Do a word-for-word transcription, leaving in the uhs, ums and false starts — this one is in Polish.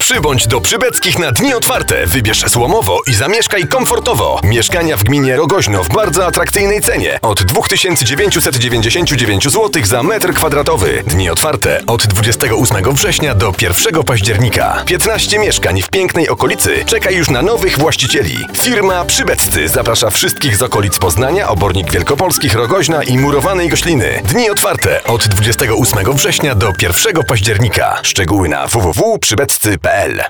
Przybądź do Przybeckich na dni otwarte. Wybierz Słomowo i zamieszkaj komfortowo. Mieszkania w gminie Rogoźno w bardzo atrakcyjnej cenie. Od dwa tysiące dziewięćset dziewięćdziesiąt dziewięć złotych za metr kwadratowy. Dni otwarte od dwudziestego ósmego września do pierwszego października. piętnaście mieszkań w pięknej okolicy czeka już na nowych właścicieli. Firma Przybeccy zaprasza wszystkich z okolic Poznania, Obornik Wielkopolskich, Rogoźna i Murowanej Gośliny. Dni otwarte od dwudziestego ósmego września do pierwszego października. Szczegóły na w w w kropka przybeccy kropka p l.